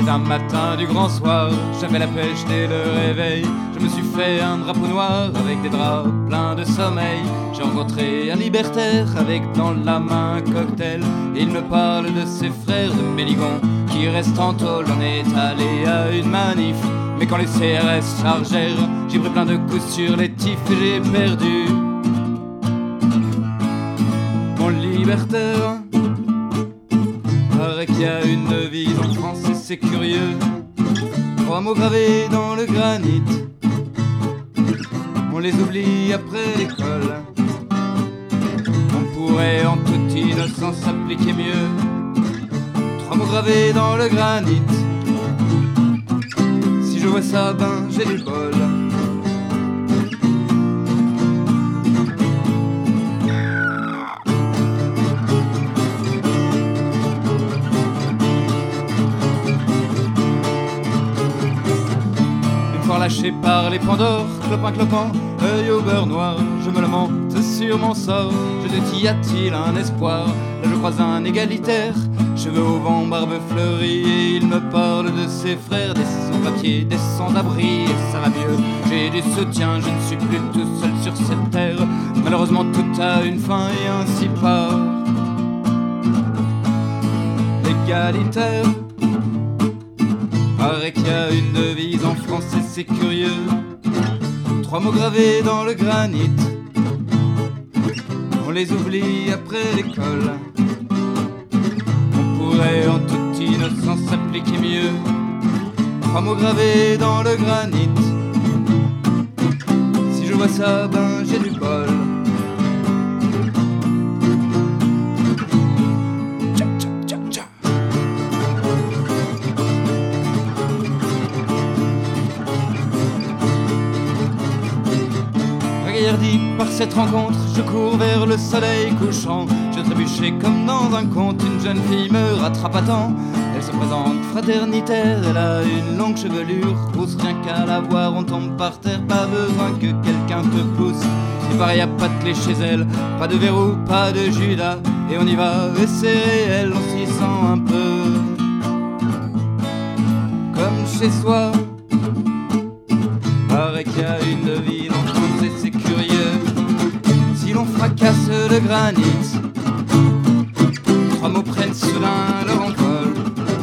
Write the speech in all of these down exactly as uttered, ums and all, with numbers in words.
un matin du grand soir, j'avais la pêche dès le réveil. Je me suis fait un drapeau noir avec des draps pleins de sommeil. J'ai rencontré un libertaire avec dans la main un cocktail. Il me parle de ses frères de Méligon qui restent en tôle. On est allé à une manif, mais quand les C R S chargèrent, j'ai pris plein de coups sur les tifs et j'ai perdu mon libertaire. Paraît qu'il y a une devise en France et c'est curieux. Trois mots gravés dans le granit, on les oublie après l'école. On pourrait en toute innocence appliquer mieux. Trois mots gravés dans le granit. Si je vois ça, ben j'ai du bol. Lâché par les Pandores, clopin clopin, œil au beurre noir, je me lamente sur mon sort. Je te dis, y a-t-il un espoir? Là je croise un égalitaire, cheveux au vent, barbe fleurie, et il me parle de ses frères, des sans-papiers, des sans-abri, et ça va mieux. J'ai du soutien, je ne suis plus tout seul sur cette terre. Malheureusement tout a une fin et ainsi part l'égalitaire. Paraît qu'il y a une devise en France et c'est curieux. Trois mots gravés dans le granit, on les oublie après l'école. On pourrait en toute innocence s'appliquer mieux. Trois mots gravés dans le granit. Si je vois ça, ben j'ai du bol. Dit par cette rencontre, je cours vers le soleil couchant. Je trébuchais comme dans un conte, une jeune fille me rattrape à temps. Elle se présente fraternitaire, elle a une longue chevelure rousse. Rien qu'à la voir, on tombe par terre, pas besoin que quelqu'un te pousse. Il paraît y a pas de clé chez elle, pas de verrou, pas de Judas. Et on y va, et c'est réel, on s'y sent un peu comme chez soi. Paraît qu'il y a une devise en France et c'est curieux. Si l'on fracasse le granit, trois mots prennent soudain leur envol.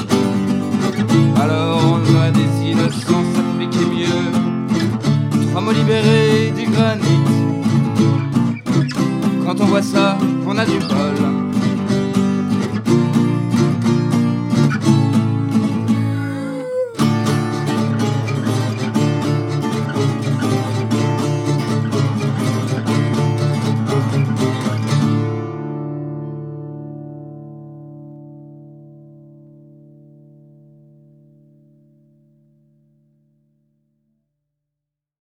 Alors on a des innocences appliquer mieux. Trois mots libérés du granit. Quand on voit ça, on a du bol.